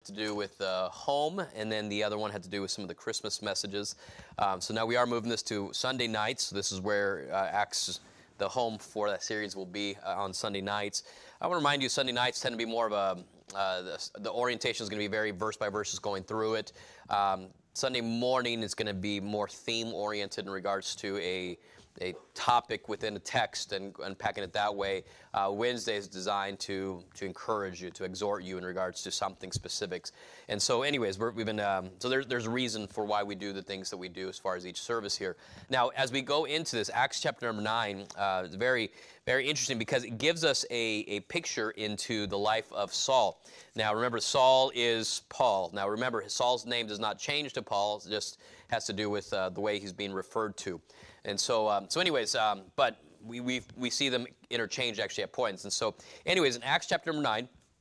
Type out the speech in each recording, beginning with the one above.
to do with home, and then the other one had to do with some of the Christmas messages. So now we are moving this to Sunday nights. So this is where Acts, the home for that series, will be on Sunday nights. I want to remind you, Sunday nights tend to be more of a, the orientation is going to be very verse by verse, is going through it. Sunday morning is going to be more theme-oriented in regards to a topic within a text and unpacking it that way. Wednesday is designed to encourage you, to exhort you in regards to something specifics. And so anyways, we've been, so there's a reason for why we do the things that we do as far as each service here. Now, as we go into this, Acts chapter number 9, is very, very interesting because it gives us a picture into the life of Saul. Now, remember, Saul is Paul. Now, remember, Saul's name does not change to Paul. It just has to do with the way he's being referred to. And so, anyways, but we see them interchange actually at points. And so, anyways, in Acts chapter number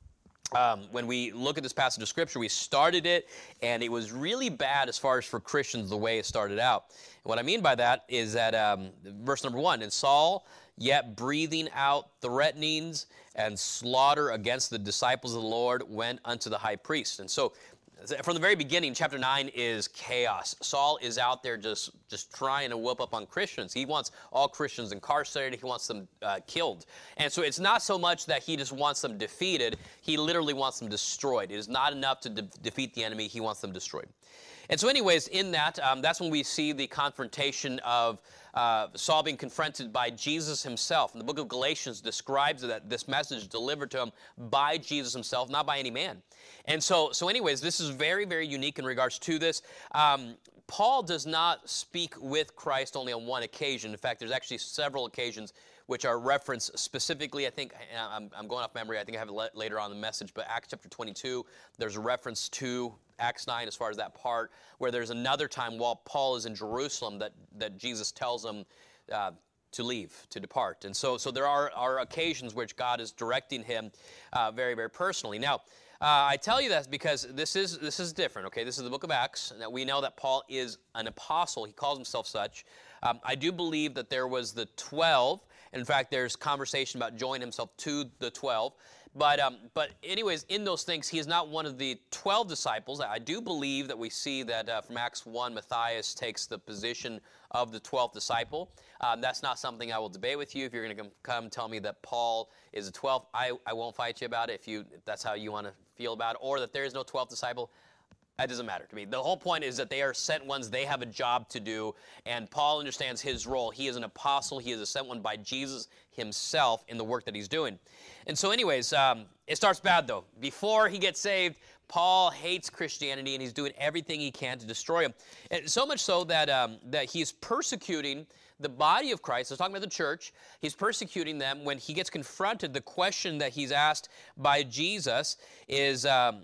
9, when we look at this passage of Scripture, we started it, and it was really bad as far as for Christians the way it started out. And what I mean by that is that verse number 1, and Saul, yet breathing out threatenings and slaughter against the disciples of the Lord, went unto the high priest. And so, from the very beginning, chapter 9 is chaos. Saul is out there just trying to whoop up on Christians. He wants all Christians incarcerated. He wants them killed. And so it's not so much that he just wants them defeated. He literally wants them destroyed. It is not enough to defeat the enemy. He wants them destroyed. And so anyways, in that, that's when we see the confrontation of Saul being confronted by Jesus himself. And the book of Galatians describes that this message delivered to him by Jesus himself, not by any man. And so anyways, this is very, very unique in regards to this. Paul does not speak with Christ only on one occasion. In fact, there's actually several occasions which are referenced specifically. I think, I'm going off memory, I think I have it later on in the message, but Acts chapter 22, there's a reference to Acts 9 as far as that part, where there's another time while Paul is in Jerusalem that Jesus tells him to leave, to depart. And so there are occasions which God is directing him very, very personally. Now, I tell you that because this is different, okay? This is the book of Acts. Now, we know that Paul is an apostle. He calls himself such. I do believe that there was the 12. In fact, there's conversation about joining himself to the 12. But anyways, in those things, he is not one of the 12 disciples. I do believe that we see that from Acts 1, Matthias takes the position of the 12th disciple. That's not something I will debate with you. If you're going to come tell me that Paul is a 12th, I won't fight you about it if that's how you want to feel about it, or that there is no 12th disciple. That doesn't matter to me. The whole point is that they are sent ones. They have a job to do, and Paul understands his role. He is an apostle. He is a sent one by Jesus himself in the work that he's doing. And so anyways, it starts bad, though. Before he gets saved, Paul hates Christianity, and he's doing everything he can to destroy him. And so much so that he's persecuting the body of Christ. I was talking about the church. He's persecuting them. When he gets confronted, the question that he's asked by Jesus is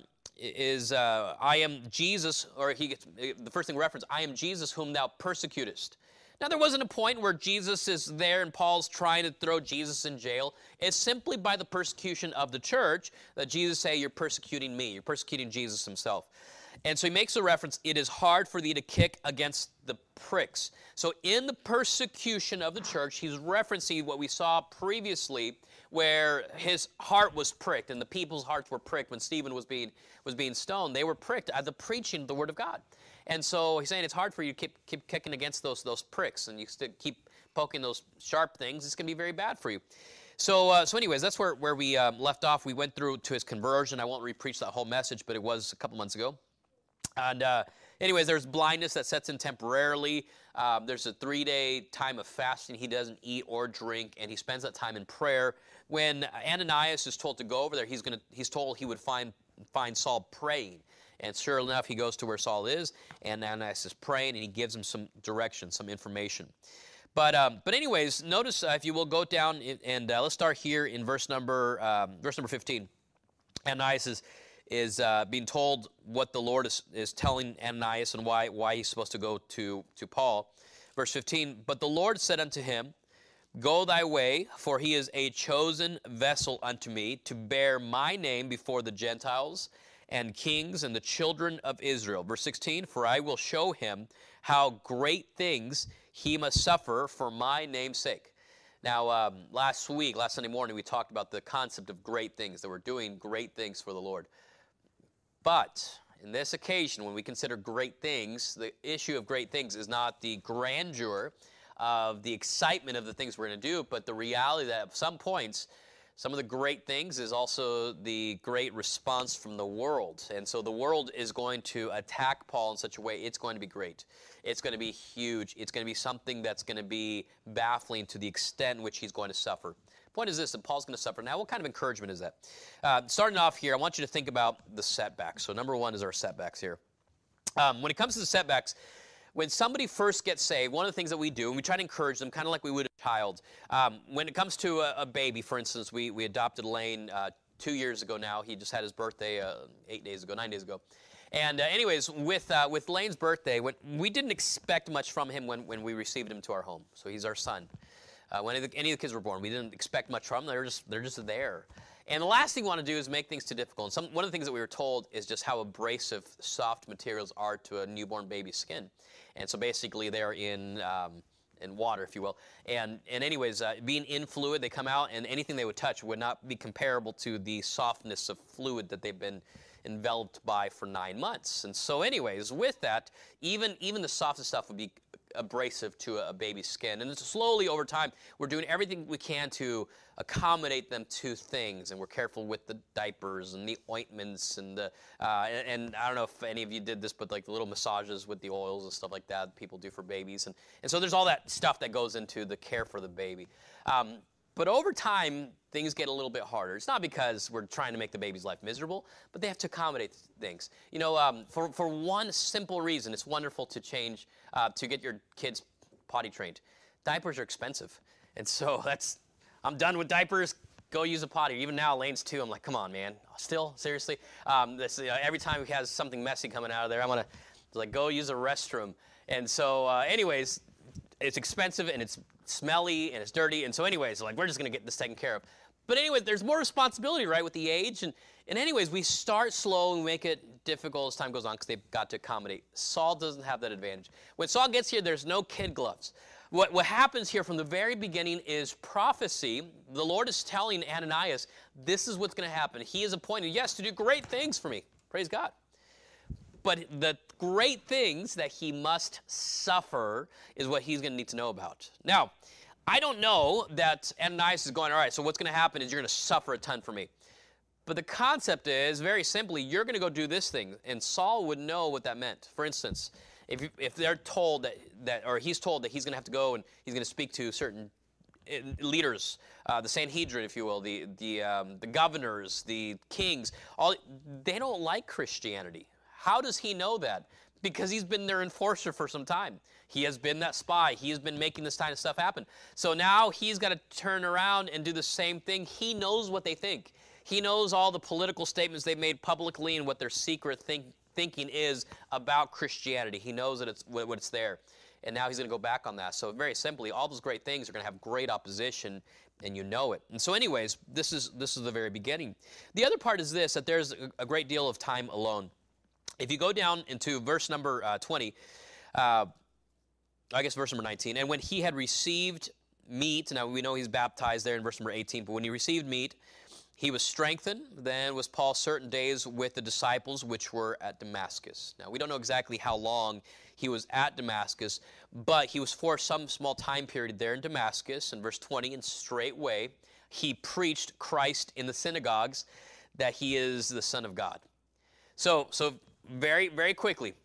I am Jesus, or he gets the first thing reference, I am Jesus whom thou persecutest. Now, there wasn't a point where Jesus is there and Paul's trying to throw Jesus in jail. It's simply by the persecution of the church that Jesus say, you're persecuting me. You're persecuting Jesus himself. And so he makes a reference, it is hard for thee to kick against the pricks. So in the persecution of the church, he's referencing what we saw previously, where his heart was pricked and the people's hearts were pricked when Stephen was being stoned. They were pricked at the preaching of the word of God. And so he's saying it's hard for you to keep kicking against those pricks, and you keep poking those sharp things. It's going to be very bad for you. So anyways, that's where we left off. We went through to his conversion. I won't re-preach that whole message, but it was a couple months ago. And anyways, there's blindness that sets in temporarily. There's a 3-day time of fasting. He doesn't eat or drink, and he spends that time in prayer. When Ananias is told to go over there, he's told he would find Saul praying. And sure enough, he goes to where Saul is, and Ananias is praying, and he gives him some direction, some information. But anyways, notice, if you will, go down, and let's start here in verse number 15. Ananias is being told what the Lord is telling Ananias and why he's supposed to go to Paul. Verse 15, but the Lord said unto him, go thy way, for he is a chosen vessel unto me, to bear my name before the Gentiles and kings and the children of Israel. Verse 16, for I will show him how great things he must suffer for my name's sake. Now, last Sunday morning, we talked about the concept of great things, that we're doing great things for the Lord. But in this occasion, when we consider great things, the issue of great things is not the grandeur of the excitement of the things we're going to do, but the reality that at some points, some of the great things is also the great response from the world. And so the world is going to attack Paul in such a way, it's going to be great. It's going to be huge. It's going to be something that's going to be baffling to the extent in which he's going to suffer. Point is this, that Paul's going to suffer. Now, what kind of encouragement is that? Starting off here, I want you to think about the setbacks. So number one is our setbacks here. When it comes to the setbacks, when somebody first gets saved, one of the things that we do, and we try to encourage them, kind of like we would a child. When it comes to a baby, for instance, we adopted Lane 2 years ago now. He just had his birthday 9 days ago. And anyways, with Lane's birthday, we didn't expect much from him when we received him to our home. So he's our son. When any of the kids were born, we didn't expect much from them. They're just there. And the last thing we want to do is make things too difficult. And one of the things that we were told is just how abrasive soft materials are to a newborn baby's skin. And so basically they're in water, if you will. And anyways, being in fluid, they come out, and anything they would touch would not be comparable to the softness of fluid that they've been enveloped by for 9 months. And so anyways, with that, even the softest stuff would be abrasive to a baby's skin. And slowly over time, we're doing everything we can to accommodate them to things, and we're careful with the diapers and the ointments and and I don't know if any of you did this, but like the little massages with the oils and stuff like that people do for babies. And so there's all that stuff that goes into the care for the baby. But over time, things get a little bit harder. It's not because we're trying to make the baby's life miserable, but they have to accommodate things. You know, for one simple reason, it's wonderful to change, to get your kids potty trained. Diapers are expensive. And so I'm done with diapers. Go use a potty. Even now, Lane's 2. I'm like, come on, man. Still? Seriously? Every time he has something messy coming out of there, I'm going to go use a restroom. And so anyways, it's expensive and it's smelly and it's dirty. And so anyways, we're just going to get this taken care of. But anyways, there's more responsibility, right, with the age. And anyways, we start slow and make it difficult as time goes on because they've got to accommodate. Saul doesn't have that advantage. When Saul gets here, there's no kid gloves. What happens here from the very beginning is prophecy. The Lord is telling Ananias, this is what's going to happen. He is appointed, yes, to do great things for me. Praise God. But the great things that he must suffer is what he's going to need to know about. Now, I don't know that Ananias is going, all right, so what's going to happen is you're going to suffer a ton for me. But the concept is, very simply, you're going to go do this thing. And Saul would know what that meant. For instance, if they're told or he's told that he's going to have to go and he's going to speak to certain leaders, the Sanhedrin, if you will, the governors, the kings, they don't like Christianity. How does he know that? Because he's been their enforcer for some time. He has been that spy. He has been making this kind of stuff happen. So now he's got to turn around and do the same thing. He knows what they think. He knows all the political statements they've made publicly and what their secret thinking is about Christianity. He knows that it's there. And now he's going to go back on that. So very simply, all those great things are going to have great opposition, and you know it. And so anyways, this is the very beginning. The other part is this, that there's a great deal of time alone. If you go down into verse number 20, I guess verse number 19, and when he had received meat, now we know he's baptized there in verse number 18, but when he received meat, he was strengthened. Then was Paul certain days with the disciples which were at Damascus. Now we don't know exactly how long he was at Damascus, but he was for some small time period there in Damascus. In verse 20, and straightway he preached Christ in the synagogues, that he is the Son of God. So very, very quickly,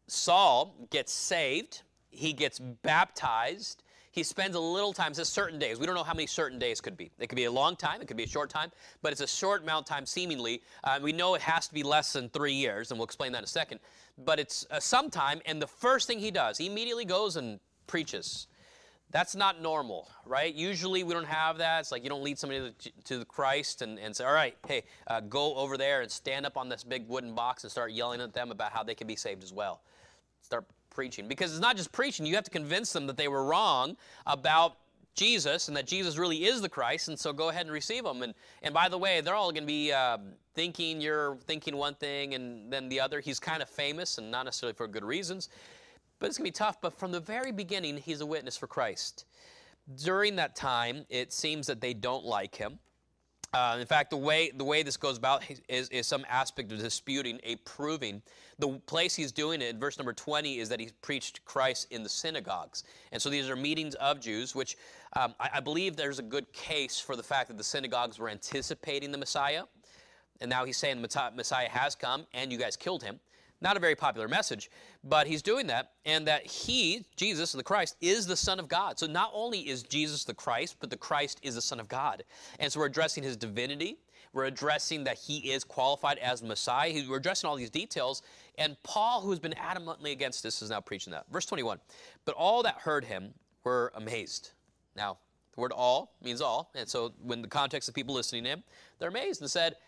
Saul gets saved. He gets baptized. He spends a little time, it says certain days. We don't know how many certain days could be. It could be a long time. It could be a short time. But it's a short amount of time, seemingly. We know it has to be less than 3 years, and we'll explain that in a second. But it's some time, and the first thing he does, he immediately goes and preaches. That's not normal, right? Usually we don't have that. It's like you don't lead somebody to the Christ and say, all right, hey, go over there and stand up on this big wooden box and start yelling at them about how they can be saved as well. Start preaching. Because it's not just preaching. You have to convince them that they were wrong about Jesus and that Jesus really is the Christ, and so go ahead and receive them. And by the way, they're all going to be thinking you're thinking one thing and then the other. He's kind of famous, and not necessarily for good reasons. But it's going to be tough. But from the very beginning, he's a witness for Christ. During that time, it seems that they don't like him. In fact, the way this goes about is some aspect of disputing, a proving. The place he's doing it in verse number 20 is that he preached Christ in the synagogues. And so these are meetings of Jews, which I believe there's a good case for the fact that the synagogues were anticipating the Messiah. And now he's saying the Messiah has come and you guys killed him. Not a very popular message, but he's doing that, and that he, Jesus, the Christ, is the Son of God. So not only is Jesus the Christ, but the Christ is the Son of God. And so we're addressing his divinity. We're addressing that he is qualified as the Messiah. We're addressing all these details, and Paul, who's been adamantly against this, is now preaching that. Verse 21, but all that heard him were amazed. Now, the word all means all, and so when the context of people listening to him, they're amazed and said,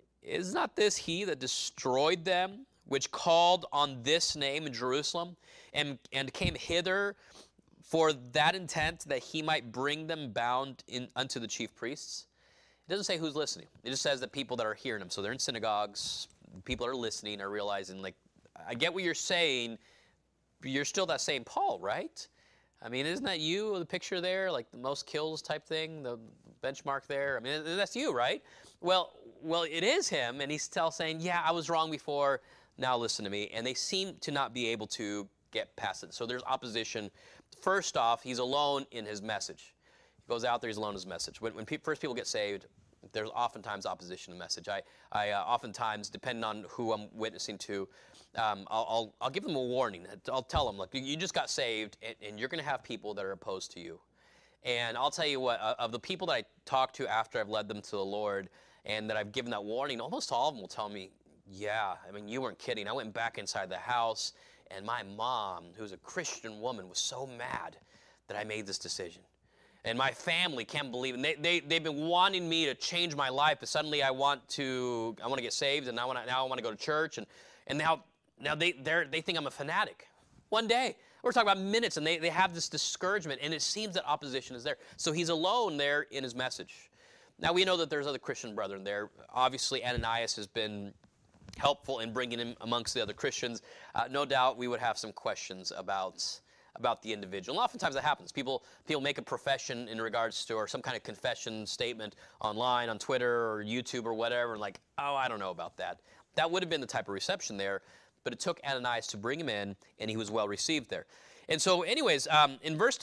is not this he that destroyed them, which called on this name in Jerusalem, and came hither for that intent, that he might bring them bound unto the chief priests? It doesn't say who's listening. It just says that people that are hearing him. So they're in synagogues. People that are listening are realizing, like, I get what you're saying, but you're still that same Paul, right? I mean, isn't that you, the picture there, like the most kills type thing, the benchmark there? I mean, that's you, right? Well, it is him, and he's still saying, yeah, I was wrong before. Now listen to me. And they seem to not be able to get past it. So there's opposition. First off, he's alone in his message. He goes out there, he's alone in his message. When first people get saved, there's oftentimes opposition to the message. I oftentimes, depending on who I'm witnessing to, I'll give them a warning. I'll tell them, look, you just got saved, and you're going to have people that are opposed to you. And I'll tell you what, of the people that I talk to after I've led them to the Lord and that I've given that warning, almost all of them will tell me, yeah, I mean, you weren't kidding. I went back inside the house, and my mom, who's a Christian woman, was so mad that I made this decision. And my family can't believe it. They've been wanting me to change my life, but suddenly I want to get saved, and now I want to go to church, and now they think I'm a fanatic. One day, we're talking about minutes, and they have this discouragement, and it seems that opposition is there. So he's alone there in his message. Now we know that there's other Christian brethren there. Obviously, Ananias has been helpful in bringing him amongst the other Christians. No doubt we would have some questions about the individual. And oftentimes that happens. People make a profession in regards to, or some kind of confession statement online, on Twitter or YouTube or whatever, and like, oh, I don't know about that. That would have been the type of reception there, but it took Ananias to bring him in, and he was well received there. And so anyways, in verse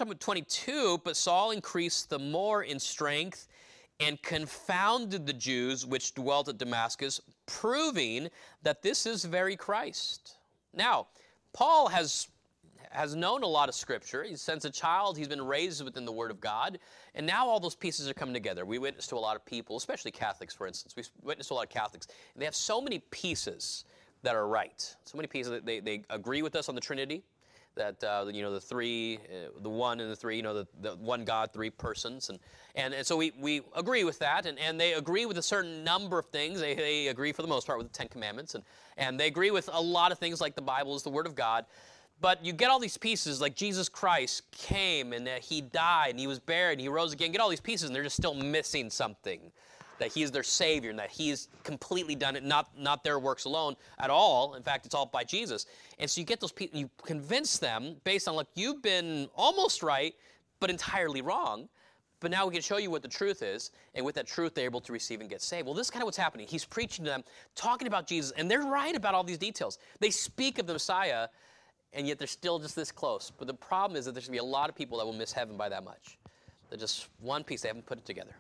22, but Saul increased the more in strength and confounded the Jews which dwelt at Damascus, proving that this is very Christ. Now, Paul has known a lot of Scripture. Since a child, he's been raised within the Word of God, and now all those pieces are coming together. We witness to a lot of people, especially Catholics, for instance. We witness to a lot of Catholics, and they have so many pieces that are right. So many pieces that they agree with us on the Trinity, that the three, the one and the three, the one God, three persons, and so we agree with that, and they agree with a certain number of things. They agree for the most part with the Ten Commandments, and they agree with a lot of things like the Bible is the Word of God. But you get all these pieces, like Jesus Christ came, and that he died, and he was buried, and he rose again. Get all these pieces, and they're just still missing something. That he is their Savior, and that he's completely done it, not their works alone at all. In fact, it's all by Jesus. And so you get those people, you convince them based on, like, you've been almost right, but entirely wrong. But now we can show you what the truth is, and with that truth, they're able to receive and get saved. Well, this is kind of what's happening. He's preaching to them, talking about Jesus, and they're right about all these details. They speak of the Messiah, and yet they're still just this close. But the problem is that there's going to be a lot of people that will miss heaven by that much. They're just one piece, they haven't put it together.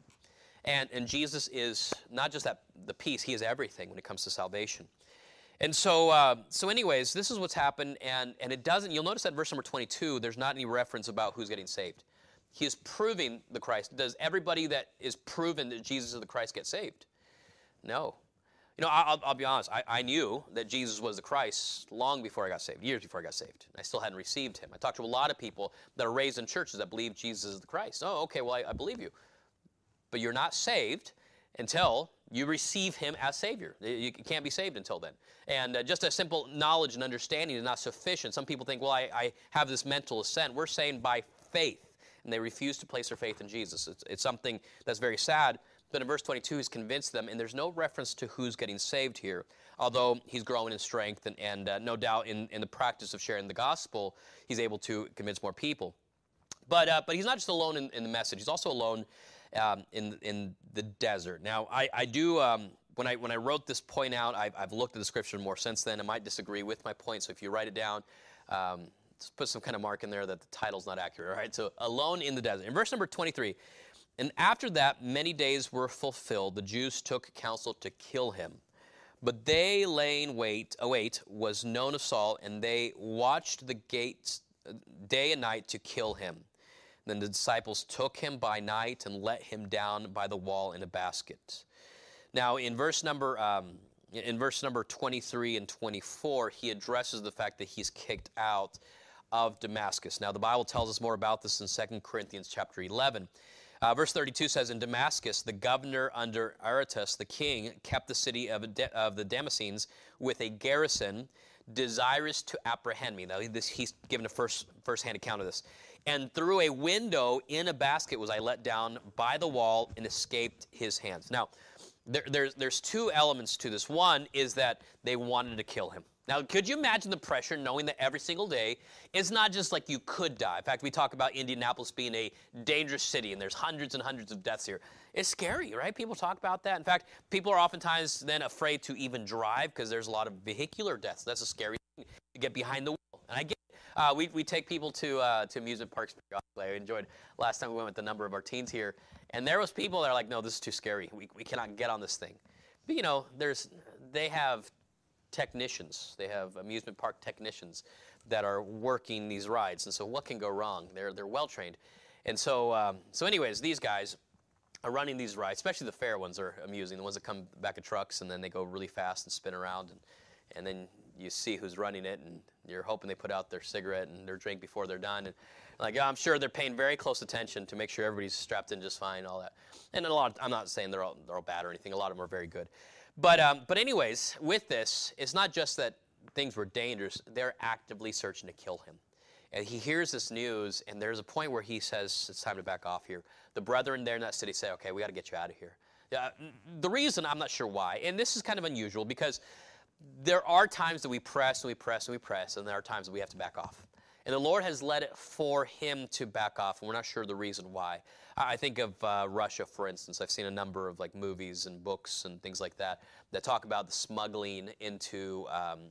And Jesus is not just the piece, he is everything when it comes to salvation. And so anyways, this is what's happened, and it doesn't, you'll notice that verse number 22, there's not any reference about who's getting saved. He is proving the Christ. Does everybody that is proven that Jesus is the Christ get saved? No. I'll be honest, I knew that Jesus was the Christ long before I got saved, years before I got saved. I still hadn't received him. I talked to a lot of people that are raised in churches that believe Jesus is the Christ. Oh, okay, well, I believe you. But you're not saved until you receive him as Savior. You can't be saved until then. And just a simple knowledge and understanding is not sufficient. Some people think, well, I have this mental assent. We're saying by faith, and they refuse to place their faith in Jesus. It's something that's very sad. But in verse 22, he's convinced them, and there's no reference to who's getting saved here, although he's growing in strength, and no doubt in the practice of sharing the gospel, he's able to convince more people. But he's not just alone in the message. He's also alone in the desert. Now, I do, when I wrote this point out, I've looked at the scripture more since then. I might disagree with my point, so if you write it down, just put some kind of mark in there that the title's not accurate, all right? So, alone in the desert. In verse number 23, and after that many days were fulfilled, the Jews took counsel to kill him. But they laying wait was known of Saul, and they watched the gates day and night to kill him. Then the disciples took him by night and let him down by the wall in a basket. Now, in verse number 23 and 24, he addresses the fact that he's kicked out of Damascus. Now, the Bible tells us more about this in 2 Corinthians chapter 11. Verse 32 says, in Damascus, the governor under Aretas, the king, kept the city of the Damascenes with a garrison, desirous to apprehend me. Now, he's given a first-hand account of this. And through a window in a basket was I let down by the wall and escaped his hands. Now, there's two elements to this. One is that they wanted to kill him. Now, could you imagine the pressure knowing that every single day it's not just like you could die? In fact, we talk about Indianapolis being a dangerous city, and there's hundreds and hundreds of deaths here. It's scary, right? People talk about that. In fact, people are oftentimes then afraid to even drive because there's a lot of vehicular deaths. That's a scary thing to get behind the wheel. And I get it. We take people to amusement parks. I enjoyed last time we went with a number of our teens here, and there was people that are like, no, this is too scary. We cannot get on this thing. But, you know, they have technicians. They have amusement park technicians that are working these rides. And so what can go wrong? They're well trained. And so anyways, these guys are running these rides, especially the fair ones are amusing, the ones that come back of trucks and then they go really fast and spin around. And then you see who's running it, and you're hoping they put out their cigarette and their drink before they're done. And I'm sure they're paying very close attention to make sure everybody's strapped in just fine, all that. And I'm not saying they're all bad or anything. A lot of them are very good. But anyways, with this, it's not just that things were dangerous. They're actively searching to kill him. And he hears this news, and there's a point where he says, it's time to back off here. The brethren there in that city say, okay, we got to get you out of here. The reason, I'm not sure why, and this is kind of unusual because there are times that we press and we press and we press, and there are times that we have to back off. And the Lord has led it for him to back off, and we're not sure the reason why. I think of Russia, for instance. I've seen a number of movies and books and things like that talk about the smuggling into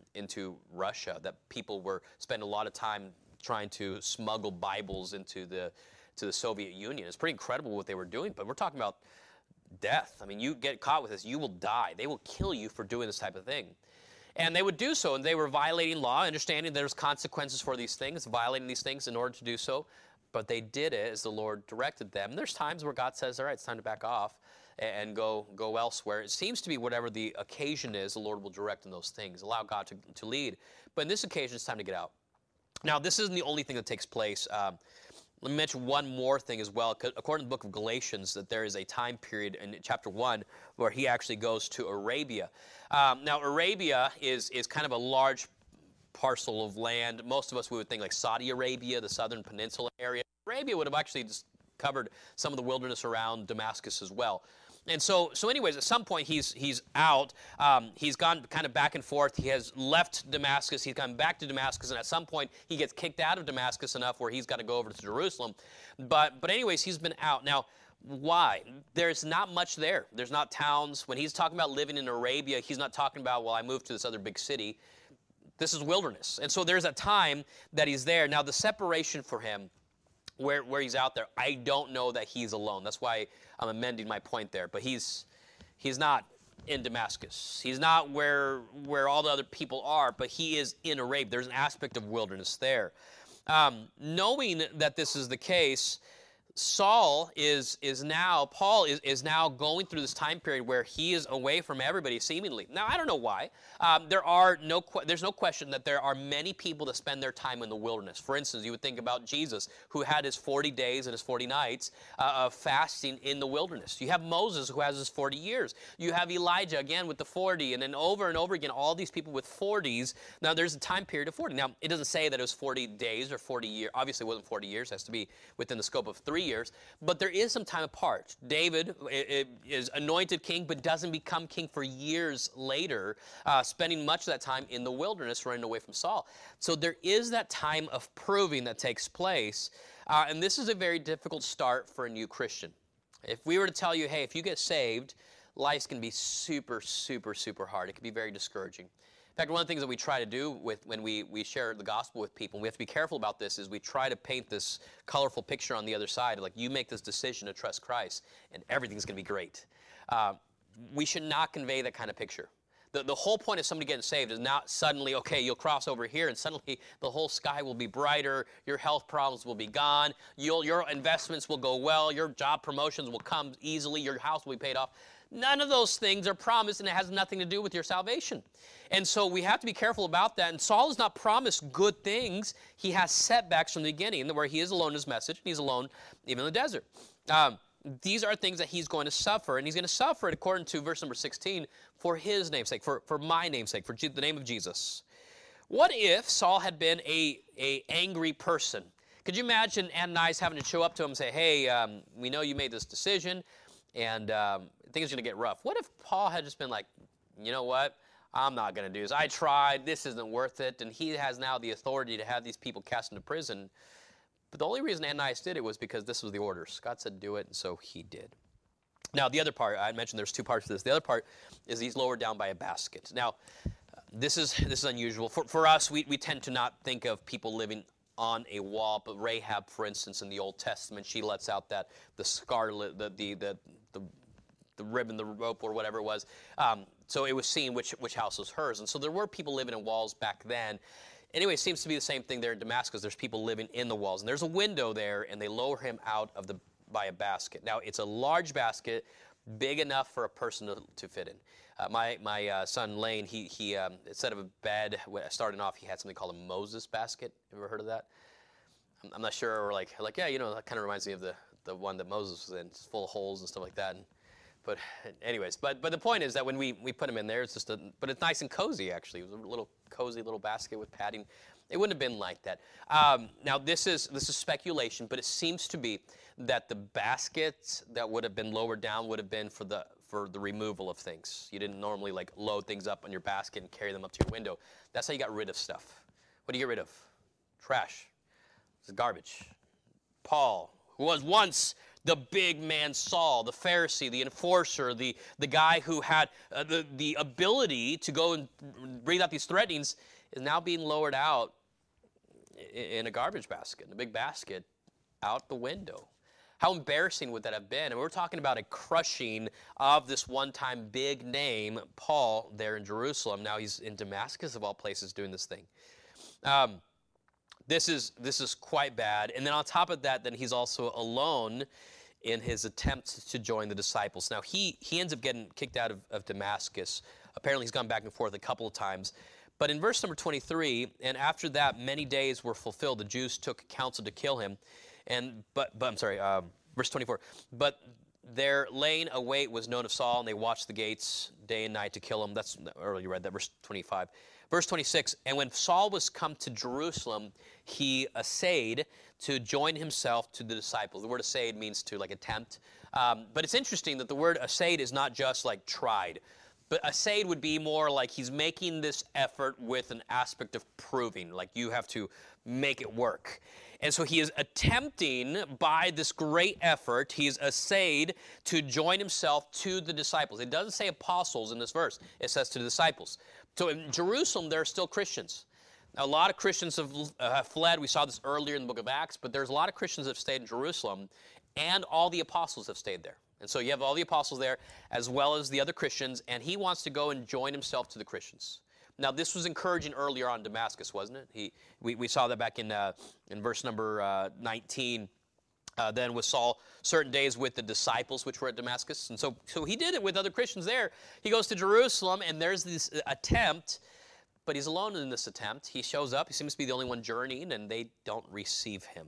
Russia, that people were spending a lot of time trying to smuggle Bibles to the Soviet Union. It's pretty incredible what they were doing, but we're talking about death. I mean, you get caught with this, you will die. They will kill you for doing this type of thing. And they would do so, and they were violating law, understanding there's consequences for these things, violating these things in order to do so. But they did it as the Lord directed them. And there's times where God says, all right, it's time to back off and go elsewhere. It seems to be whatever the occasion is, the Lord will direct in those things, allow God to lead. But in this occasion, it's time to get out. Now, this isn't the only thing that takes place. Let me mention one more thing as well. According to the book of Galatians, that there is a time period in chapter 1 where he actually goes to Arabia. Now, Arabia is kind of a large parcel of land. Most of us, we would think like Saudi Arabia, the southern peninsula area. Arabia would have actually just covered some of the wilderness around Damascus as well. And so anyways, at some point he's out. He's gone kind of back and forth. He has left Damascus. He's gone back to Damascus, and at some point he gets kicked out of Damascus enough where he's got to go over to Jerusalem. But anyways, he's been out. Now, why? There's not much there. There's not towns. When he's talking about living in Arabia, he's not talking about, well, I moved to this other big city. This is wilderness. And so there's a time that he's there. Now, the separation for him, where he's out there, I don't know that he's alone. That's why I'm amending my point there. But he's not in Damascus. He's not where all the other people are, but he is in Arabia. There's an aspect of wilderness there. Knowing that this is the case, Paul is now going through this time period where he is away from everybody, seemingly. Now, I don't know why. There's no question that there are many people that spend their time in the wilderness. For instance, you would think about Jesus, who had his 40 days and his 40 nights of fasting in the wilderness. You have Moses, who has his 40 years. You have Elijah, again, with the 40, and then over and over again, all these people with 40s. Now, there's a time period of 40. Now, it doesn't say that it was 40 days or 40 years. Obviously, it wasn't 40 years. It has to be within the scope of 3 years, but there is some time apart. David is anointed king, but doesn't become king for years later, spending much of that time in the wilderness running away from Saul. So there is that time of proving that takes place, and this is a very difficult start for a new Christian. If we were to tell you, hey, if you get saved, life's going to be super, super, super hard. It can be very discouraging. In fact, one of the things that we try to do when we share the gospel with people, and we have to be careful about this, is we try to paint this colorful picture on the other side. Like, you make this decision to trust Christ, and everything's going to be great. We should not convey that kind of picture. The whole point of somebody getting saved is not suddenly, okay, you'll cross over here and suddenly the whole sky will be brighter, your health problems will be gone, your investments will go well, your job promotions will come easily, your house will be paid off. None of those things are promised, and it has nothing to do with your salvation. And so we have to be careful about that. And Saul is not promised good things. He has setbacks from the beginning, where he is alone in his message, and he's alone even in the desert. These are things that he's going to suffer, and he's going to suffer it, according to verse number 16, for his name's sake, for my name's sake, for the name of Jesus. What if Saul had been a angry person? Could you imagine Ananias having to show up to him and say, hey, we know you made this decision, and things are going to get rough. What if Paul had just been like, you know what, I'm not going to do this. I tried. This isn't worth it, and he has now the authority to have these people cast into prison. But the only reason Ananias did it was because this was the orders. God said do it, and so he did. Now, the other part, I mentioned there's two parts to this. The other part is he's lowered down by a basket. Now, this is unusual. For us, we tend to not think of people living on a wall, but Rahab, for instance, in the Old Testament, she lets out the scarlet, the ribbon, the rope, or whatever it was. So it was seen which house was hers. And so there were people living in walls back then. Anyway, it seems to be the same thing there in Damascus. There's people living in the walls. And there's a window there, and they lower him out of by a basket. Now, it's a large basket, big enough for a person to fit in. My son, Lane, he instead of a bed, starting off, he had something called a Moses basket. Have you ever heard of that? I'm not sure. Or like yeah, that kind of reminds me of the one that Moses was in. It's full of holes and stuff like that. But anyways, but the point is that when we put him in there, it's but it's nice and cozy, actually. It was a little cozy little basket with padding. It wouldn't have been like that. Now, this is speculation, but it seems to be that the baskets that would have been lowered down would have been for the removal of things. You didn't normally load things up on your basket and carry them up to your window. That's how you got rid of stuff. What do you get rid of? Trash. It's garbage. Paul, who was once the big man Saul, the Pharisee, the enforcer, the guy who had the ability to go and breathe out these threatenings, is now being lowered out in a garbage basket, in a big basket, out the window. How embarrassing would that have been? And we're talking about a crushing of this one-time big name, Paul, there in Jerusalem. Now he's in Damascus, of all places, doing this thing. This is quite bad. And then on top of that, then he's also alone in his attempt to join the disciples. Now, he ends up getting kicked out of Damascus. Apparently, he's gone back and forth a couple of times. But in verse number 23, and after that many days were fulfilled, the Jews took counsel to kill him. Verse 24. But their laying await was known of Saul, and they watched the gates day and night to kill him. That's earlier read that, verse 25. Verse 26, and when Saul was come to Jerusalem, he essayed to join himself to the disciples. The word essayed means to attempt. But it's interesting that the word essayed is not just tried. But essayed would be more like he's making this effort with an aspect of proving, like you have to make it work. And so he is attempting by this great effort, he's essayed to join himself to the disciples. It doesn't say apostles in this verse. It says to the disciples. So in Jerusalem, there are still Christians. Now, a lot of Christians have fled. We saw this earlier in the book of Acts, but there's a lot of Christians that have stayed in Jerusalem, and all the apostles have stayed there. And so you have all the apostles there, as well as the other Christians, and he wants to go and join himself to the Christians. Now, this was encouraging earlier on in Damascus, wasn't it? We saw that back in verse number 19. Then with Saul, certain days with the disciples which were at Damascus. And so he did it with other Christians there. He goes to Jerusalem, and there's this attempt, but he's alone in this attempt. He shows up. He seems to be the only one journeying, and they don't receive him.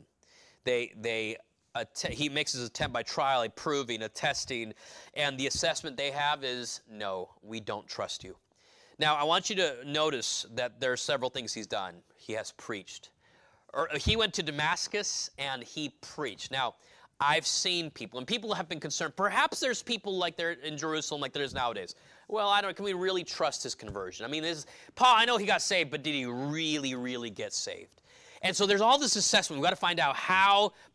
He makes his attempt by trial, a proving, a testing, and the assessment they have is, no, we don't trust you. Now, I want you to notice that there are several things he's done. He has preached. He went to Damascus and he preached. Now, I've seen people, and people have been concerned. Perhaps there's people like there in Jerusalem like there is nowadays. Well, can we really trust his conversion? I mean, Paul, I know he got saved, but did he really, really get saved? And so there's all this assessment. We've got to find out how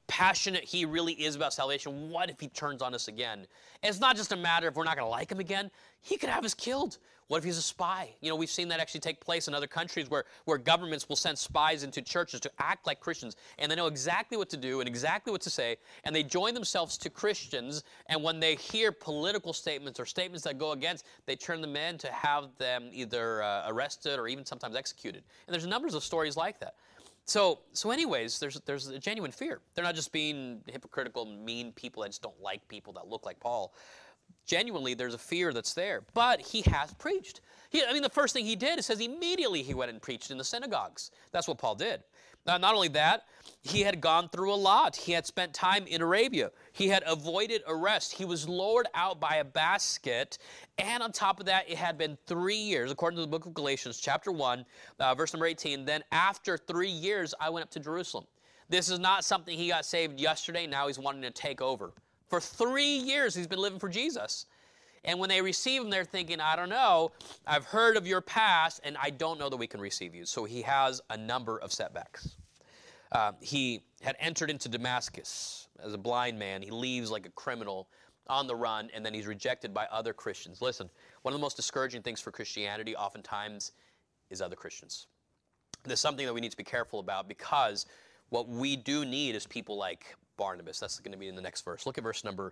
passionate he really is about salvation, what if he turns on us again? And it's not just a matter of we're not going to like him again. He could have us killed. What if he's a spy? You know, we've seen that actually take place in other countries where governments will send spies into churches to act like Christians, and they know exactly what to do and exactly what to say, and they join themselves to Christians, and when they hear political statements or statements that go against, they turn them in to have them either arrested or even sometimes executed. And there's numbers of stories like that. So anyways, there's a genuine fear. They're not just being hypocritical, mean people that just don't like people that look like Paul. Genuinely, there's a fear that's there. But he has preached. The first thing he did, it says immediately he went and preached in the synagogues. That's what Paul did. Now, not only that, he had gone through a lot. He had spent time in Arabia. He had avoided arrest. He was lowered out by a basket. And on top of that, it had been 3 years, according to the book of Galatians, chapter 1, verse number 18. Then after 3 years, I went up to Jerusalem. This is not something he got saved yesterday. Now he's wanting to take over. For 3 years, he's been living for Jesus. And when they receive him, they're thinking, I don't know, I've heard of your past, and I don't know that we can receive you. So he has a number of setbacks. He had entered into Damascus as a blind man. He leaves like a criminal on the run, and then he's rejected by other Christians. Listen, one of the most discouraging things for Christianity oftentimes is other Christians. There's something that we need to be careful about, because what we do need is people like Barnabas. That's going to be in the next verse. Look at verse number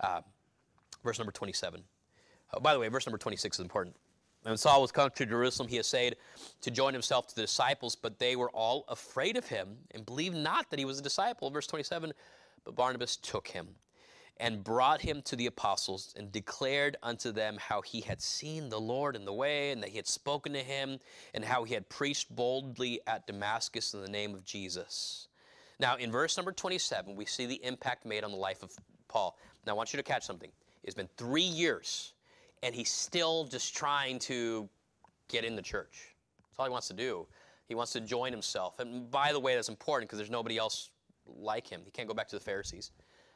27. By the way, verse number 26 is important. When Saul was come to Jerusalem, he essayed to join himself to the disciples, but they were all afraid of him and believed not that he was a disciple. Verse 27, but Barnabas took him and brought him to the apostles and declared unto them how he had seen the Lord in the way, and that he had spoken to him, and how he had preached boldly at Damascus in the name of Jesus. Now, in verse number 27, we see the impact made on the life of Paul. Now, I want you to catch something. It's been 3 years, and he's still just trying to get in the church. That's all he wants to do. He wants to join himself. And by the way, that's important because there's nobody else like him. He can't go back to the Pharisees.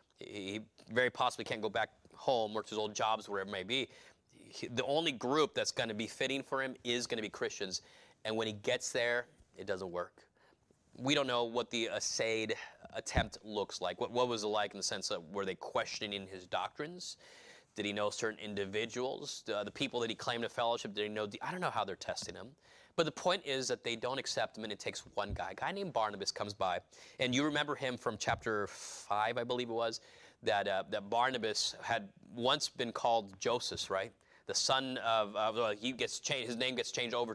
He very possibly can't go back home or to his old jobs, wherever it may be. The only group that's going to be fitting for him is going to be Christians. And when he gets there, it doesn't work. We don't know what the assayed attempt looks like. What was it like in the sense of, were they questioning his doctrines? Did he know certain individuals? The people that he claimed to fellowship, did he know? I don't know how they're testing him. But the point is that they don't accept him, and it takes one guy. A guy named Barnabas comes by. And you remember him from chapter 5, I believe it was, that Barnabas had once been called Joseph, right? The son of, he gets changed, his name gets changed over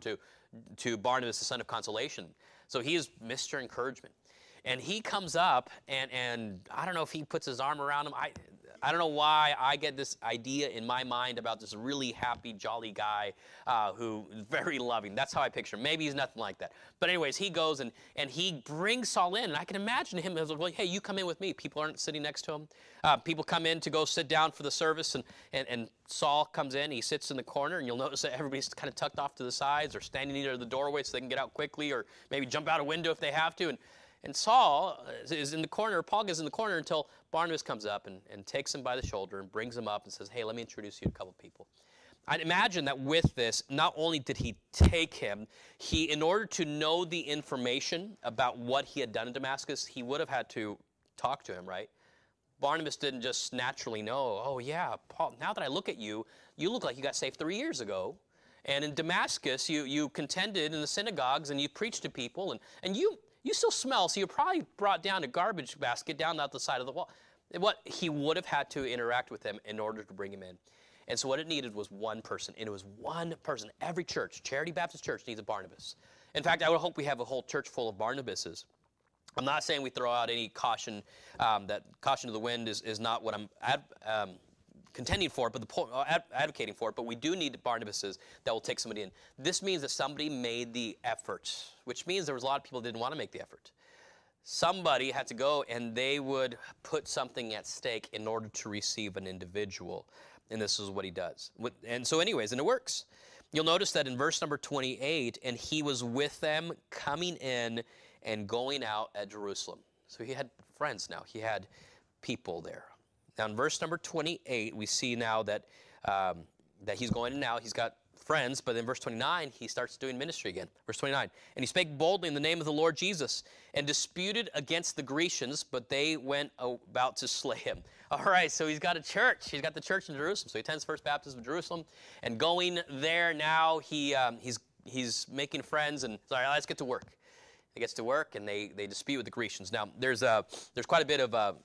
to Barnabas, the son of consolation. So he is Mr. Encouragement. And he comes up, and I don't know if he puts his arm around him. I don't know why I get this idea in my mind about this really happy, jolly guy who is very loving. That's how I picture him. Maybe he's nothing like that. But anyways, he goes and he brings Saul in. And I can imagine him as, well, hey, you come in with me. People aren't sitting next to him. People come in to go sit down for the service. And Saul comes in. He sits in the corner. And you'll notice that everybody's kind of tucked off to the sides or standing near the doorway so they can get out quickly or maybe jump out a window if they have to. And Saul is in the corner, Paul is in the corner until Barnabas comes up and takes him by the shoulder and brings him up and says, hey, let me introduce you to a couple people. I'd imagine that with this, not only did he take him, in order to know the information about what he had done in Damascus, he would have had to talk to him, right? Barnabas didn't just naturally know, oh yeah, Paul, now that I look at you, you look like you got saved 3 years ago. And in Damascus, you contended in the synagogues and you preached to people and you still smell, so you probably brought down a garbage basket down out the side of the wall. He would have had to interact with them in order to bring him in. And so what it needed was one person, and it was one person. Every church, Charity Baptist Church, needs a Barnabas. In fact, I would hope we have a whole church full of Barnabases. I'm not saying we throw out any caution, that caution to the wind is not what I'm contending for, but advocating for it, but we do need Barnabases that will take somebody in. This means that somebody made the effort, which means there was a lot of people that didn't want to make the effort. Somebody had to go and they would put something at stake in order to receive an individual. And this is what he does. And so anyways, and it works. You'll notice that in verse number 28, and he was with them coming in and going out at Jerusalem. So he had friends now. He had people there. Now in verse number 28, we see now that he's going in now. He's got friends, but in verse 29, he starts doing ministry again. Verse 29, and he spake boldly in the name of the Lord Jesus, and disputed against the Grecians, but they went about to slay him. All right, so he's got a church. He's got the church in Jerusalem. So he attends First Baptist of Jerusalem, and going there now, he's making friends, and all right, let's get to work. He gets to work, and they dispute with the Grecians. Now, there's quite a bit of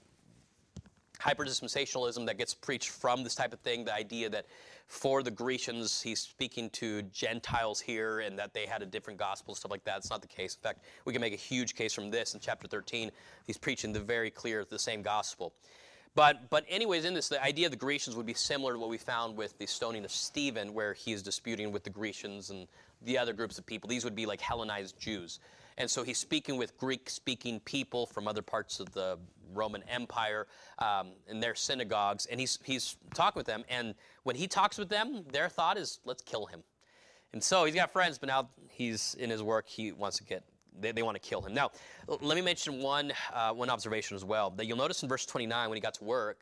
hyper-dispensationalism that gets preached from this type of thing, the idea that for the Grecians, he's speaking to Gentiles here and that they had a different gospel, stuff like that. It's not the case. In fact, we can make a huge case from this in chapter 13. He's preaching the same gospel. But anyways, in this, the idea of the Grecians would be similar to what we found with the stoning of Stephen, where he is disputing with the Grecians and the other groups of people. These would be like Hellenized Jews. And so he's speaking with Greek-speaking people from other parts of the Roman Empire in their synagogues, and he's talking with them. And when he talks with them, their thought is, let's kill him. And so he's got friends, but now he's in his work. He wants to they want to kill him. Now, let me mention one observation as well. That you'll notice in verse 29, when he got to work,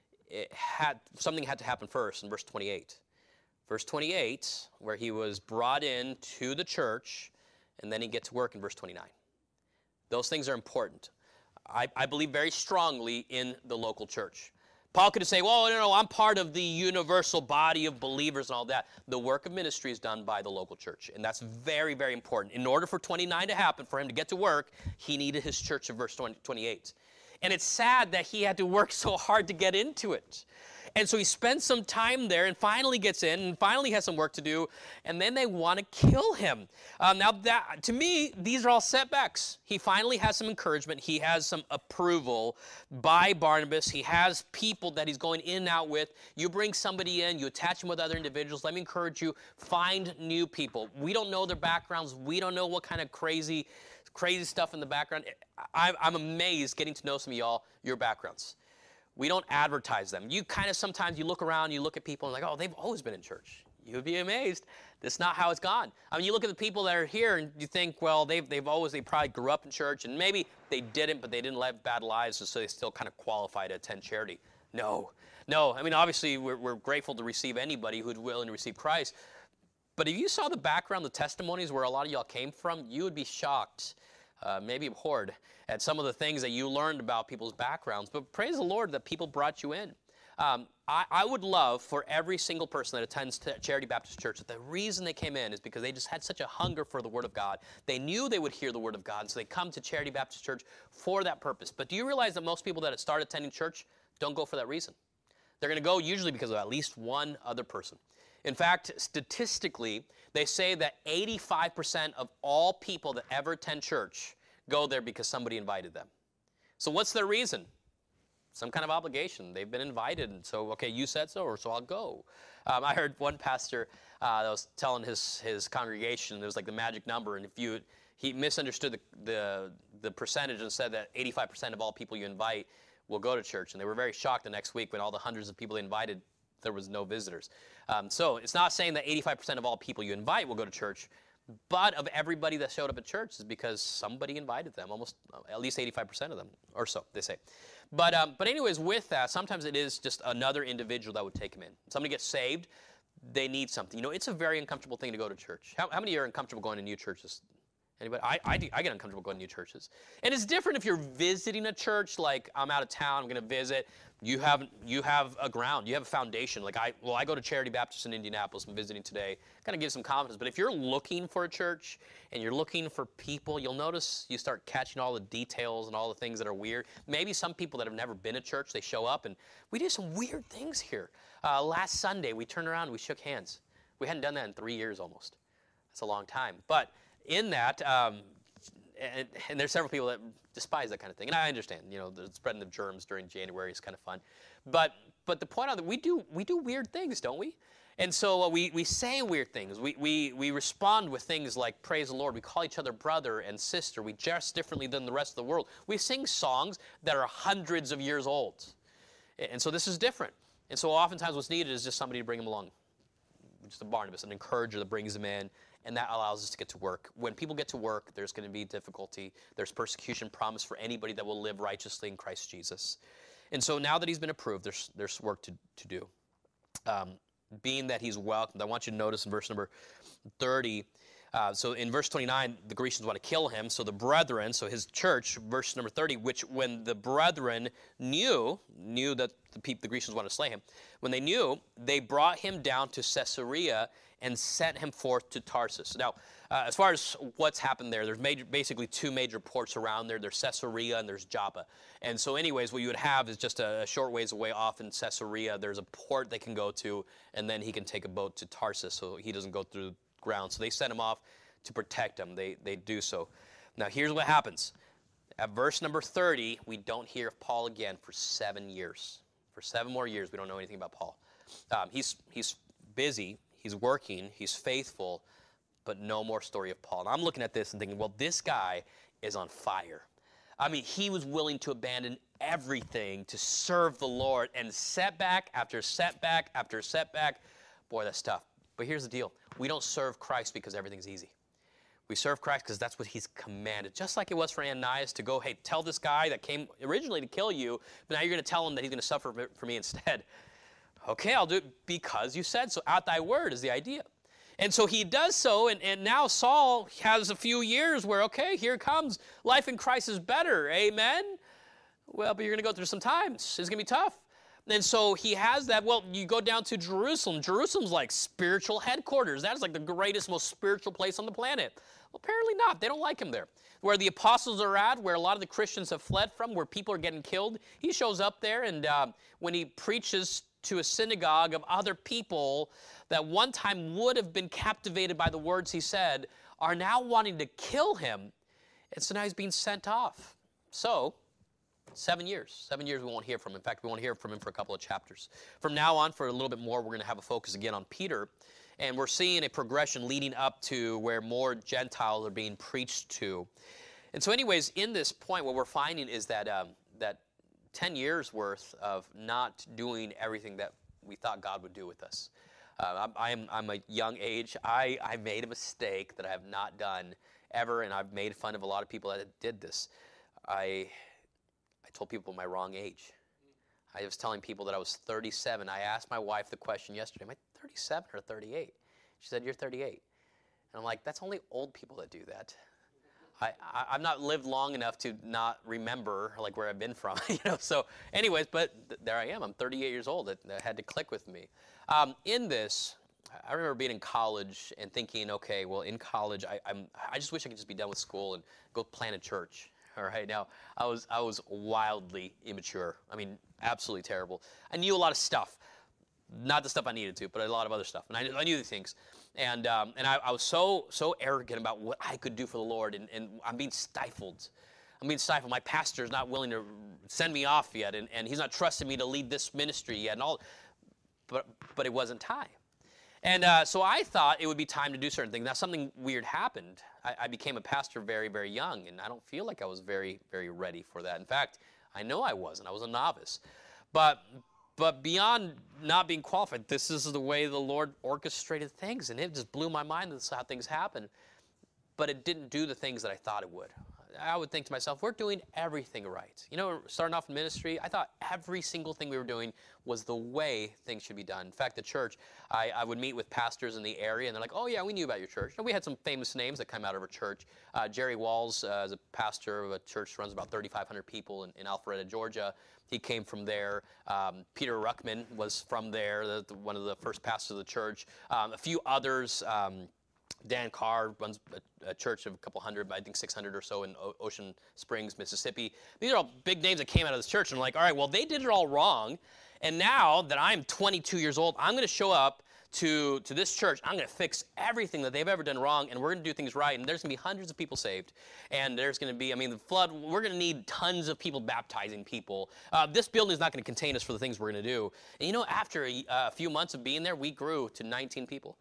something had to happen first in verse 28. Verse 28, where he was brought in to the church, and then he gets to work in verse 29. Those things are important. I believe very strongly in the local church. Paul could say, well, no, I'm part of the universal body of believers and all that. The work of ministry is done by the local church, and that's very, very important. In order for 29 to happen, for him to get to work, he needed his church in verse 28. And it's sad that he had to work so hard to get into it. And so he spends some time there and finally gets in and finally has some work to do, and then they want to kill him. Now, to me, these are all setbacks. He finally has some encouragement. He has some approval by Barnabas. He has people that he's going in and out with. You bring somebody in, you attach them with other individuals. Let me encourage you, find new people. We don't know their backgrounds. We don't know what kind of crazy stuff in the background. I'm amazed getting to know some of y'all, your backgrounds. We don't advertise them. You kind of sometimes you look around, you look at people and like, oh, they've always been in church. You would be amazed. That's not how it's gone. I mean, you look at the people that are here and you think, well, they probably grew up in church and maybe they didn't, but they didn't live bad lives, so they still kind of qualify to attend charity. No. I mean, obviously we're grateful to receive anybody who's willing to receive Christ. But if you saw the background, the testimonies where a lot of y'all came from, you would be shocked. Maybe abhorred at some of the things that you learned about people's backgrounds. But praise the Lord that people brought you in. I would love for every single person that attends Charity Baptist Church that the reason they came in is because they just had such a hunger for the Word of God. They knew they would hear the Word of God, so they come to Charity Baptist Church for that purpose. But do you realize that most people that start attending church don't go for that reason? They're going to go usually because of at least one other person. In fact, statistically, they say that 85% of all people that ever attend church go there because somebody invited them. So what's their reason? Some kind of obligation. They've been invited, and so, okay, you said so, or so I'll go. I heard one pastor that was telling his congregation, it was like the magic number, and he misunderstood the percentage and said that 85% of all people you invite will go to church, and they were very shocked the next week when all the hundreds of people they invited, there was no visitors. So it's not saying that 85% of all people you invite will go to church, but of everybody that showed up at church is because somebody invited them, almost at least 85% of them, or so they say. But anyways, with that, sometimes it is just another individual that would take them in. Somebody gets saved, they need something. You know, it's a very uncomfortable thing to go to church. How many are uncomfortable going to new churches? Anybody? I get uncomfortable going to new churches. And it's different if you're visiting a church, like I'm out of town, I'm going to visit. You have a ground, you have a foundation. Like I go to Charity Baptist in Indianapolis. I'm visiting today. Kind of gives some confidence. But if you're looking for a church and you're looking for people, you'll notice you start catching all the details and all the things that are weird. Maybe some people that have never been to church, they show up and we did some weird things here. Last Sunday, we turned around and we shook hands. We hadn't done that in 3 years almost. That's a long time. But in that, and there's several people that despise that kind of thing, and I understand. You know, the spreading of germs during January is kind of fun, but the point on that we do weird things, don't we? And so we say weird things. We respond with things like praise the Lord. We call each other brother and sister. We dress differently than the rest of the world. We sing songs that are hundreds of years old, and so this is different. And so oftentimes what's needed is just somebody to bring them along, just a Barnabas, an encourager that brings them in. And that allows us to get to work. When people get to work, there's going to be difficulty. There's persecution promised for anybody that will live righteously in Christ Jesus. And so now that he's been approved, there's work to do. being that he's welcomed, I want you to notice in verse number 30, so in verse 29, the Grecians want to kill him. So the brethren, so his church, verse number 30, which when the brethren knew that the Grecians wanted to slay him, when they knew, they brought him down to Caesarea and sent him forth to Tarsus. Now, as far as what's happened there, there's basically two major ports around there. There's Caesarea and there's Joppa. And so anyways, what you would have is just a short ways away off in Caesarea. There's a port they can go to, and then he can take a boat to Tarsus so he doesn't go through ground. So they sent him off to protect him. They do so. Now here's what happens. At verse number 30, we don't hear of Paul again for 7 years. For 7 more years, we don't know anything about Paul. He's busy, he's working, he's faithful, but no more story of Paul. And I'm looking at this and thinking, well, this guy is on fire. I mean, he was willing to abandon everything to serve the Lord, and setback after setback after setback. Boy, that's tough. But here's the deal. We don't serve Christ because everything's easy. We serve Christ because that's what he's commanded. Just like it was for Ananias to go, hey, tell this guy that came originally to kill you, but now you're going to tell him that he's going to suffer for me instead. Okay, I'll do it because you said so. At thy word is the idea. And so he does so, and now Saul has a few years where, okay, here comes. Life in Christ is better. Amen? Well, but you're going to go through some times. It's going to be tough. And so he has that. Well, you go down to Jerusalem. Jerusalem's like spiritual headquarters. That is like the greatest, most spiritual place on the planet. Well, apparently not. They don't like him there. Where the apostles are at, where a lot of the Christians have fled from, where people are getting killed, he shows up there, and when he preaches to a synagogue of other people that one time would have been captivated by the words he said, are now wanting to kill him. And so now he's being sent off. So 7 years. 7 years we won't hear from him. In fact, we won't hear from him for a couple of chapters. From now on, for a little bit more, we're going to have a focus again on Peter. And we're seeing a progression leading up to where more Gentiles are being preached to. And so anyways, in this point, what we're finding is that, that 10 years worth of not doing everything that we thought God would do with us. I'm a young age. I made a mistake that I have not done ever, and I've made fun of a lot of people that did this. I told people my wrong age. I was telling people that I was 37. I asked my wife the question yesterday, am I 37 or 38? She said, you're 38. And I'm like, that's only old people that do that. I've not lived long enough to not remember like where I've been from, So anyways, but there I am. I'm 38 years old. It had to click with me. In this, I remember being in college and thinking, okay, well, in college, I just wish I could just be done with school and go plant a church. All right, now I was wildly immature. I mean, absolutely terrible. I knew a lot of stuff, not the stuff I needed to, but a lot of other stuff, and I knew these things. And I was so arrogant about what I could do for the Lord, and I'm being stifled. My pastor's not willing to send me off yet, and he's not trusting me to lead this ministry yet, and all. But it wasn't time. And so I thought it would be time to do certain things. Now, something weird happened. I became a pastor very, very young, and I don't feel like I was very, very ready for that. In fact, I know I wasn't. I was a novice. But beyond not being qualified, this is the way the Lord orchestrated things, and it just blew my mind. That's how things happen. But it didn't do the things that I thought it would. I would think to myself, we're doing everything right. Starting off in ministry, I thought every single thing we were doing was the way things should be done. In fact, the church, I would meet with pastors in the area, and they're like, oh, yeah, we knew about your church. And we had some famous names that come out of our church. Jerry Walls is a pastor of a church that runs about 3,500 people in Alpharetta, Georgia. He came from there. Peter Ruckman was from there, one of the first pastors of the church. A few others. Dan Carr runs a church of a couple hundred, I think 600 or so in Ocean Springs, Mississippi. These are all big names that came out of this church. And I'm like, all right, well, they did it all wrong. And now that I'm 22 years old, I'm going to show up to this church. I'm going to fix everything that they've ever done wrong, and we're going to do things right. And there's going to be hundreds of people saved. And there's going to be, the flood, we're going to need tons of people baptizing people. This building is not going to contain us for the things we're going to do. And after a few months of being there, we grew to 19 people.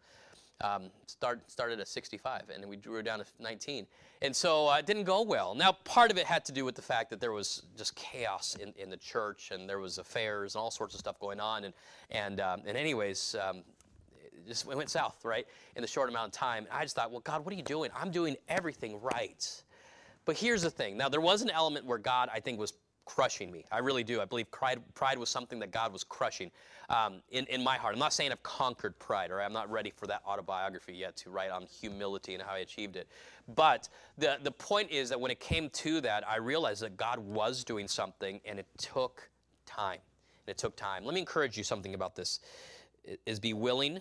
Started at 65, and we drew down to 19. And so it didn't go well. Now, part of it had to do with the fact that there was just chaos in the church, and there was affairs and all sorts of stuff going on. And anyways, it went south, right, in the short amount of time. And I just thought, well, God, what are you doing? I'm doing everything right. But here's the thing. Now, there was an element where God, I think, was crushing me. I really do. I believe pride was something that God was crushing in my heart. I'm not saying I've conquered pride, or I'm not ready for that autobiography yet to write on humility and how I achieved it. But the point is that when it came to that, I realized that God was doing something, and it took time. And it took time. Let me encourage you something about this, is be willing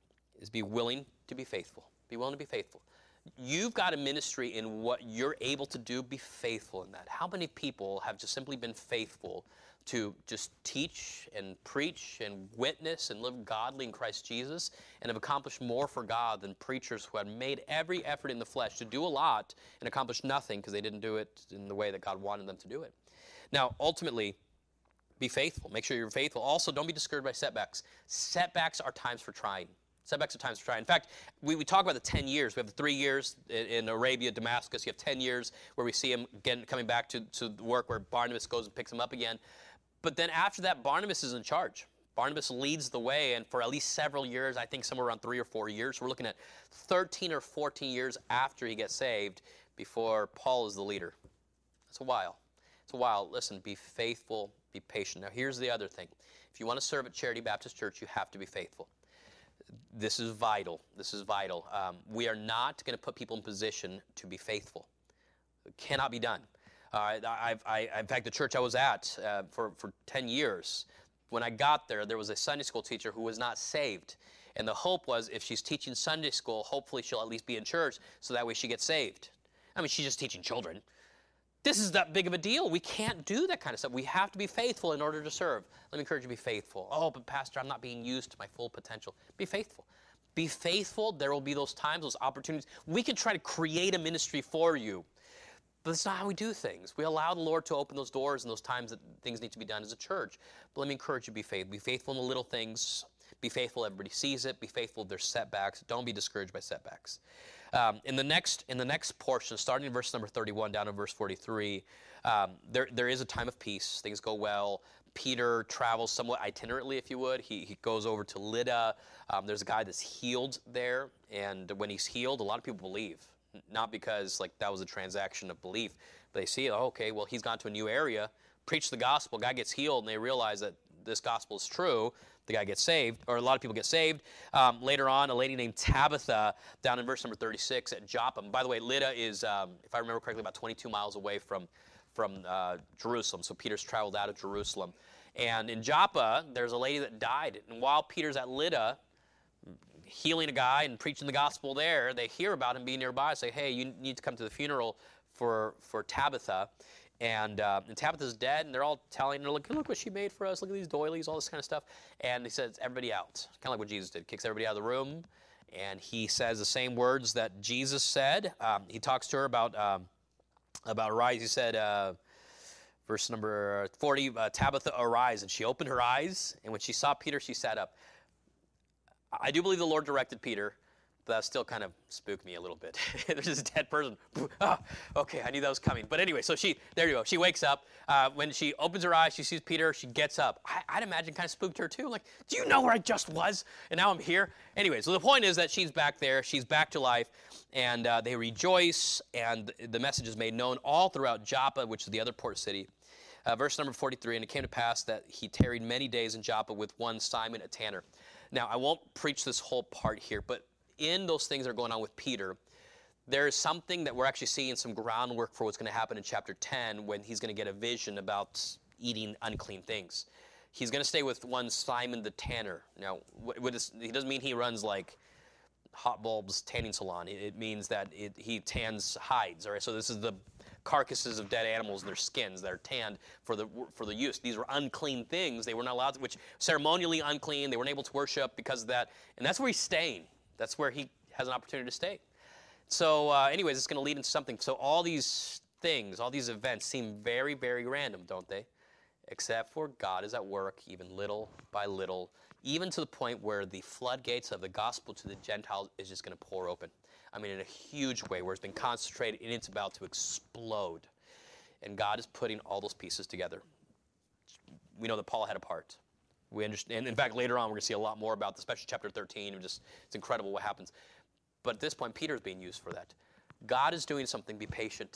to be faithful. Be willing to be faithful. You've got a ministry in what you're able to do. Be faithful in that. How many people have just simply been faithful to just teach and preach and witness and live godly in Christ Jesus and have accomplished more for God than preachers who had made every effort in the flesh to do a lot and accomplish nothing because they didn't do it in the way that God wanted them to do it? Now, ultimately, be faithful. Make sure you're faithful. Also, don't be discouraged by setbacks. Setbacks are times for trying. Setbacks are times to try. In fact, we talk about the 10 years. We have the 3 years in Arabia, Damascus. You have 10 years where we see him again coming back to the work where Barnabas goes and picks him up again. But then after that, Barnabas is in charge. Barnabas leads the way, and for at least several years, I think somewhere around 3 or 4 years, we're looking at 13 or 14 years after he gets saved before Paul is the leader. That's a while. It's a while. Listen, be faithful, be patient. Now, here's the other thing. If you want to serve at Charity Baptist Church, you have to be faithful. This is vital. This is vital. We are not going to put people in position to be faithful. It cannot be done. In fact, the church I was at for 10 years, when I got there, there was a Sunday school teacher who was not saved. And the hope was if she's teaching Sunday school, hopefully she'll at least be in church so that way she gets saved. I mean, she's just teaching children. This is that big of a deal. We can't do that kind of stuff. We have to be faithful in order to serve. Let me encourage you to be faithful. Oh, but Pastor, I'm not being used to my full potential. Be faithful. Be faithful. There will be those times, those opportunities. We can try to create a ministry for you, but that's not how we do things. We allow the Lord to open those doors and those times that things need to be done as a church. But let me encourage you to be faithful. Be faithful in the little things. Be faithful. Everybody sees it. Be faithful if there's setbacks. Don't be discouraged by setbacks. In the next portion, starting in verse number 31 down to verse 43, there is a time of peace. Things go well. Peter travels somewhat itinerantly, if you would. He goes over to Lydda. There's a guy that's healed there, and when he's healed, a lot of people believe. Not because like that was a transaction of belief, but they see, oh, okay, well, he's gone to a new area, preached the gospel, guy gets healed, and they realize that this gospel is true. The guy gets saved, or a lot of people get saved. Later on, a lady named Tabitha, down in verse number 36 at Joppa. By the way, Lydda is, if I remember correctly, about 22 miles away from Jerusalem. So Peter's traveled out of Jerusalem. And in Joppa, there's a lady that died. And while Peter's at Lydda, healing a guy and preaching the gospel there, they hear about him being nearby, say, hey, you need to come to the funeral for Tabitha. And Tabitha's dead, and they're all telling her, look what she made for us. Look at these doilies, all this kind of stuff. And he says, everybody out. Kind of like what Jesus did. Kicks everybody out of the room. And he says the same words that Jesus said. He talks to her about arise. He said, verse number 40, Tabitha, arise. And she opened her eyes, and when she saw Peter, she sat up. I do believe the Lord directed Peter, but that still kind of spooked me a little bit. There's this dead person. Oh, okay, I knew that was coming. But anyway, so there you go. She wakes up. When she opens her eyes, she sees Peter. She gets up. I'd imagine kind of spooked her too. Like, do you know where I just was? And now I'm here. Anyway, so the point is that she's back there. She's back to life. And they rejoice. And the message is made known all throughout Joppa, which is the other port city. Verse number 43, and it came to pass that he tarried many days in Joppa with one Simon, a tanner. Now, I won't preach this whole part here, but in those things that are going on with Peter, there is something that we're actually seeing some groundwork for what's going to happen in chapter 10 when he's going to get a vision about eating unclean things. He's going to stay with one Simon the tanner. Now, he doesn't mean he runs like Hot Bulb's tanning salon. It means that he tans hides. All right, so this is the carcasses of dead animals and their skins that are tanned for the use. These were unclean things. They were not allowed to, which ceremonially unclean. They weren't able to worship because of that. And that's where he's staying. That's where he has an opportunity to stay. So anyways, it's going to lead into something. So all these things, all these events seem very, very random, don't they? Except for God is at work even little by little, even to the point where the floodgates of the gospel to the Gentiles is just going to pour open. I mean, in a huge way, where it's been concentrated and it's about to explode. And God is putting all those pieces together. We know that Paul had a part. We understand. In fact, later on, we're going to see a lot more about this, especially chapter 13. It's incredible what happens. But at this point, Peter's being used for that. God is doing something. Be patient.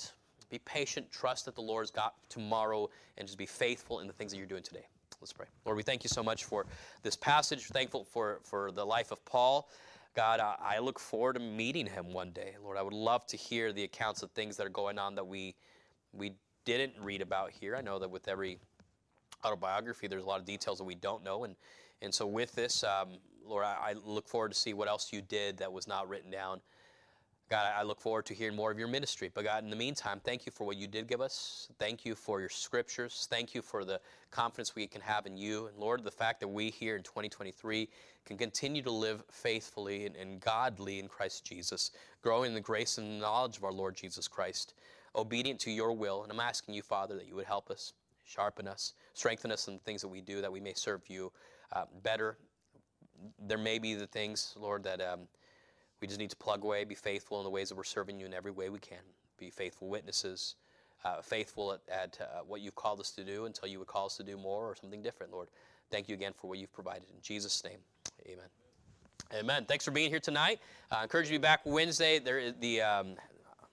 Be patient, trust that the Lord's got tomorrow, and just be faithful in the things that you're doing today. Let's pray. Lord, we thank you so much for this passage. We're thankful for the life of Paul. God, I look forward to meeting him one day. Lord, I would love to hear the accounts of things that are going on that we didn't read about here. I know that with every autobiography, there's a lot of details that we don't know. And so with this, Lord, I look forward to see what else you did that was not written down. God, I look forward to hearing more of your ministry. But God, in the meantime, thank you for what you did give us. Thank you for your scriptures. Thank you for the confidence we can have in you. And Lord, the fact that we here in 2023 can continue to live faithfully and godly in Christ Jesus, growing in the grace and knowledge of our Lord Jesus Christ, obedient to your will. And I'm asking you, Father, that you would help us, sharpen us, strengthen us in the things that we do, that we may serve you better. There may be the things, Lord, that we just need to plug away, be faithful in the ways that we're serving you in every way we can. Be faithful witnesses, faithful at what you've called us to do until you would call us to do more or something different, Lord. Thank you again for what you've provided. In Jesus' name, amen. Amen. Thanks for being here tonight. I encourage you to be back Wednesday. There is